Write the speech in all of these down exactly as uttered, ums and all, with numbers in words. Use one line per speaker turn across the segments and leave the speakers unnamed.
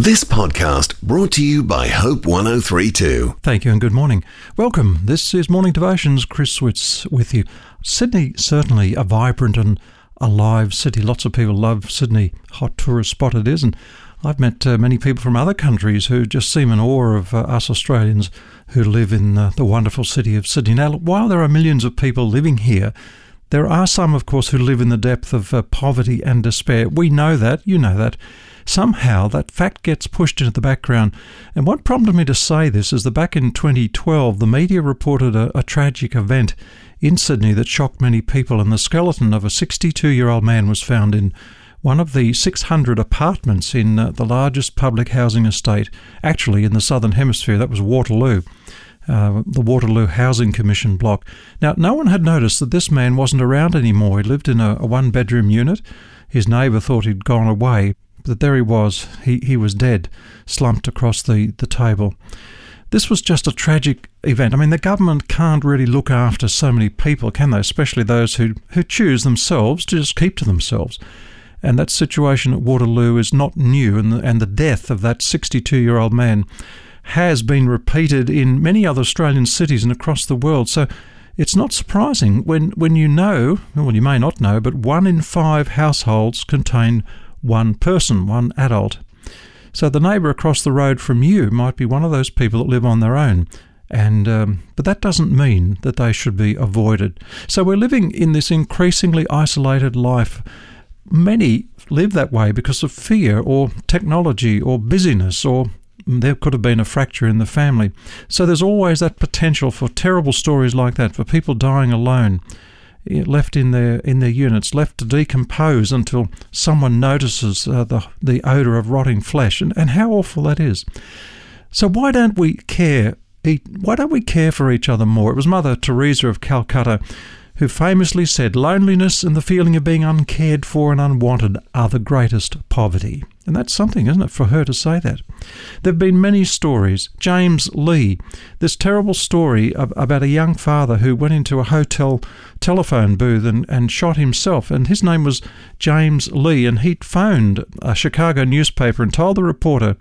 This podcast brought to you by Hope one oh three point two.
Thank you and good morning. Welcome. This is Morning Devotions. Chris Switz with you. Sydney, certainly a vibrant and alive city. Lots of people love Sydney. Hot tourist spot it is. And I've met uh, many people from other countries who just seem in awe of uh, us Australians who live in uh, the wonderful city of Sydney. Now, while there are millions of people living here, there are some, of course, who live in the depth of uh, poverty and despair. We know that. You know that. Somehow that fact gets pushed into the background. And what prompted me to say this is that back in twenty twelve, the media reported a, a tragic event in Sydney that shocked many people, and the skeleton of a sixty-two-year-old man was found in one of the six hundred apartments in uh, the largest public housing estate, actually in the Southern Hemisphere. That was Waterloo, uh, the Waterloo Housing Commission block. Now, no one had noticed that this man wasn't around anymore. He lived in a, a one-bedroom unit. His neighbour thought he'd gone away. But there he was. He he was dead, slumped across the, the table. This was just a tragic event. I mean, the government can't really look after so many people, can they? Especially those who, who choose themselves to just keep to themselves. And that situation at Waterloo is not new, and the, and the death of that sixty-two-year-old man has been repeated in many other Australian cities and across the world. So it's not surprising when, when you know, well, you may not know, but one in five households contain one person, one adult. So the neighbour across the road from you might be one of those people that live on their own. And um, but that doesn't mean that they should be avoided. So we're living in this increasingly isolated life. Many live that way because of fear or technology or busyness, or there could have been a fracture in the family. So there's always that potential for terrible stories like that, for people dying alone, left in their in their units, left to decompose until someone notices uh, the the odour of rotting flesh, and, and how awful that is. So why don't we care? Why don't we care for each other more? It was Mother Teresa of Calcutta who famously said, "Loneliness and the feeling of being uncared for and unwanted are the greatest poverty." And that's something, isn't it, for her to say that? There have been many stories. James Lee, this terrible story of, about a young father who went into a hotel telephone booth and, and shot himself. And his name was James Lee, and he'd phoned a Chicago newspaper and told the reporter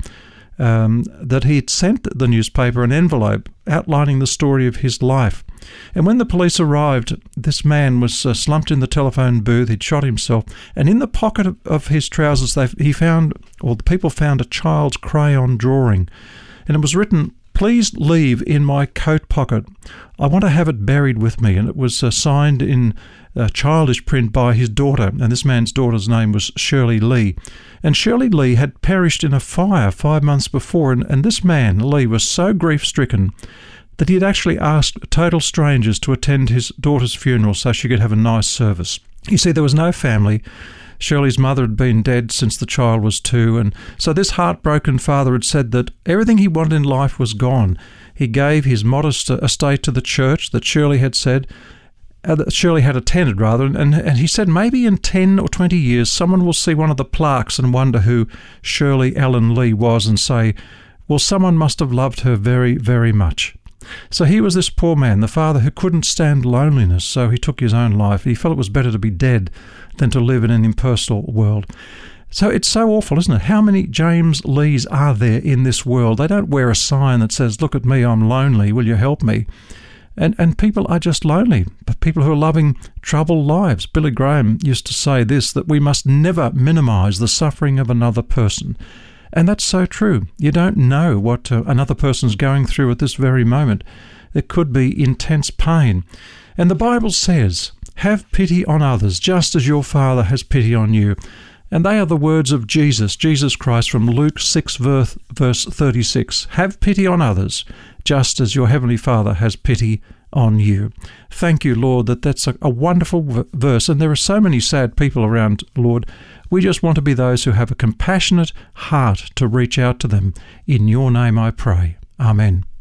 um, that he had sent the newspaper an envelope outlining the story of his life. And when the police arrived, this man was uh, slumped in the telephone booth. He'd shot himself. And in the pocket of, of his trousers, they, he found, or the people found, a child's crayon drawing. And it was written, "Please leave in my coat pocket. I want to have it buried with me." And it was uh, signed in uh, childish print by his daughter. And this man's daughter's name was Shirley Lee. And Shirley Lee had perished in a fire five months before. And, and this man, Lee, was so grief-stricken that he had actually asked total strangers to attend his daughter's funeral so she could have a nice service. You see, there was no family. Shirley's mother had been dead since the child was two, and so this heartbroken father had said that everything he wanted in life was gone. He gave his modest estate to the church that Shirley had said, uh, that Shirley had attended rather, and, and he said maybe in ten or twenty years someone will see one of the plaques and wonder who Shirley Ellen Lee was and say, well, someone must have loved her very, very much. So he was this poor man, the father who couldn't stand loneliness, so he took his own life. He felt it was better to be dead than to live in an impersonal world. So it's so awful, isn't it? How many James Lees are there in this world? They don't wear a sign that says, "Look at me, I'm lonely, will you help me?" And and people are just lonely, but people who are loving troubled lives. Billy Graham used to say this, that we must never minimise the suffering of another person. And that's so true. You don't know what uh, another person's going through at this very moment. It could be intense pain. And the Bible says, "Have pity on others, just as your Father has pity on you." And they are the words of Jesus, Jesus Christ, from Luke six, verse, verse thirty-six. Have pity on others, just as your Heavenly Father has pity on you. Thank you, Lord, that that's a, a wonderful v- verse. And there are so many sad people around, Lord. We just want to be those who have a compassionate heart to reach out to them. In your name I pray. Amen.